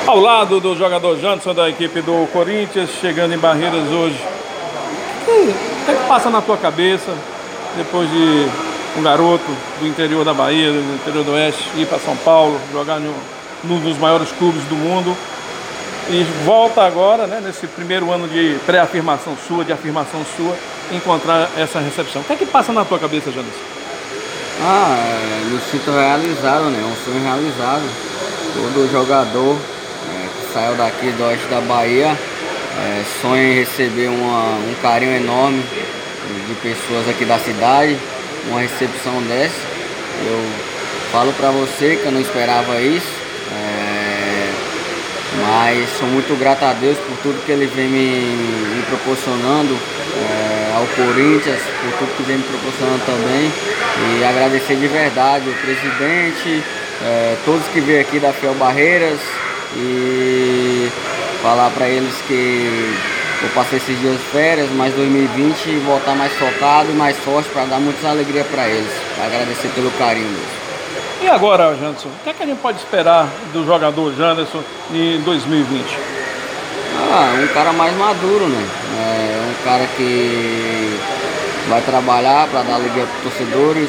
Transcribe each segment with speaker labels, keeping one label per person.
Speaker 1: Ao lado do jogador Janderson da equipe do Corinthians, chegando em Barreiras hoje. O que é que passa na tua cabeça depois de um garoto do interior da Bahia, do interior do Oeste, ir para São Paulo, jogar num dos maiores clubes do mundo e volta agora, né, nesse primeiro ano de pré-afirmação sua, de afirmação sua, encontrar essa recepção? O que é que passa na tua cabeça, Janderson?
Speaker 2: Me sinto realizado, né? Um sonho realizado. Todo jogador que saiu daqui do oeste da Bahia sonha em receber um carinho enorme de pessoas aqui da cidade, uma recepção dessa. Eu falo pra você que eu não esperava isso, mas sou muito grato a Deus por tudo que Ele vem me proporcionando, ao Corinthians, por tudo que vem me proporcionando também, e agradecer de verdade o presidente, todos que vêm aqui da Fiel Barreiras, e falar para eles que eu passei esses dias de férias, mas 2020 voltar mais focado e mais forte para dar muita alegria para eles, agradecer pelo carinho mesmo.
Speaker 1: E agora, Janderson, o que é que a gente pode esperar do jogador Janderson em 2020?
Speaker 2: Um cara mais maduro, né? Um cara que vai trabalhar para dar alegria para os torcedores.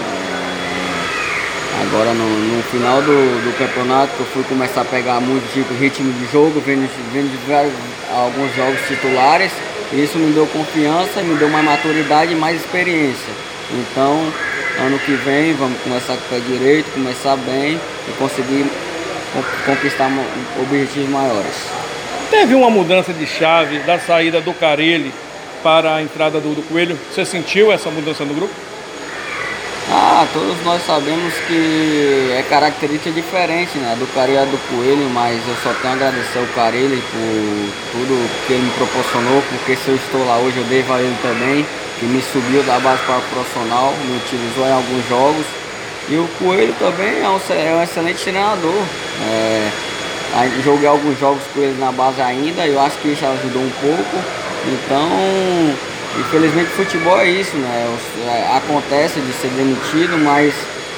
Speaker 2: Agora no final do campeonato eu fui começar a pegar muito ritmo de jogo, vendo alguns jogos titulares, e isso me deu confiança, me deu mais maturidade e mais experiência. Então, ano que vem vamos começar com o pé direito, começar bem e conseguir conquistar objetivos maiores.
Speaker 1: Teve uma mudança de chave da saída do Carille para a entrada do Coelho? Você sentiu essa mudança no grupo?
Speaker 2: Todos nós sabemos que é característica diferente, né, do Carille e do Coelho, mas eu só tenho a agradecer ao Carille por tudo que ele me proporcionou, porque se eu estou lá hoje eu devo a ele também, que me subiu da base para o profissional, me utilizou em alguns jogos, e o Coelho também é um excelente treinador. Joguei alguns jogos com ele na base ainda, eu acho que isso ajudou um pouco. Então, infelizmente futebol é isso, né? Acontece de ser demitido, mas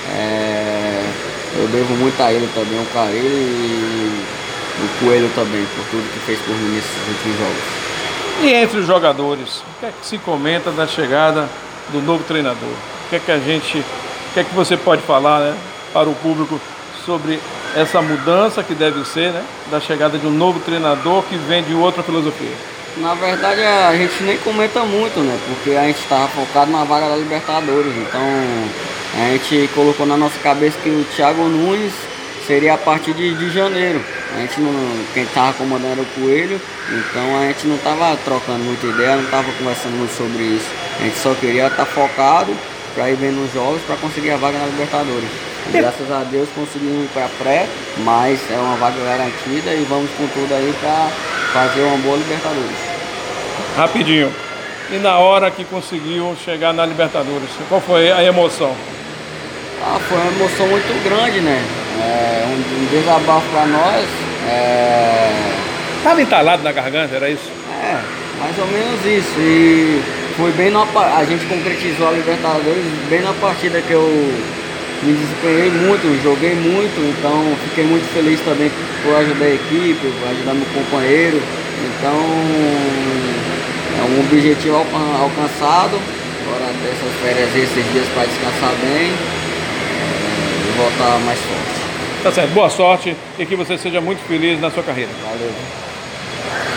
Speaker 2: eu devo muito a ele também, o Carille e o Coelho também, por tudo que fez por mim nesses últimos jogos.
Speaker 1: E entre os jogadores, o que é que se comenta da chegada do novo treinador? O que é que você pode falar, né, para o público sobre essa mudança que deve ser, né, da chegada de um novo treinador que vem de outra filosofia?
Speaker 2: Na verdade a gente nem comenta muito, né? Porque a gente estava focado na vaga da Libertadores. Então a gente colocou na nossa cabeça que o Thiago Nunes seria a partir de janeiro. Quem estava comandando era o Coelho, então a gente não estava trocando muita ideia, não estava conversando muito sobre isso. A gente só queria estar focado para ir vendo os jogos para conseguir a vaga na Libertadores. E graças a Deus conseguimos ir para pré, mas é uma vaga garantida e vamos com tudo aí para fazer uma boa Libertadores.
Speaker 1: Rapidinho. E na hora que conseguiu chegar na Libertadores, qual foi a emoção?
Speaker 2: Foi uma emoção muito grande, né? Um desabafo para nós.
Speaker 1: Estava entalado na garganta, era isso?
Speaker 2: Mais ou menos isso. E foi a gente concretizou a Libertadores bem na partida que eu me desempenhei muito, joguei muito, então fiquei muito feliz também por ajudar a equipe, por ajudar meu companheiro. Então é um objetivo alcançado. Agora dessas férias, esses dias para descansar bem e voltar mais forte.
Speaker 1: Tá certo, boa sorte e que você seja muito feliz na sua carreira.
Speaker 2: Valeu.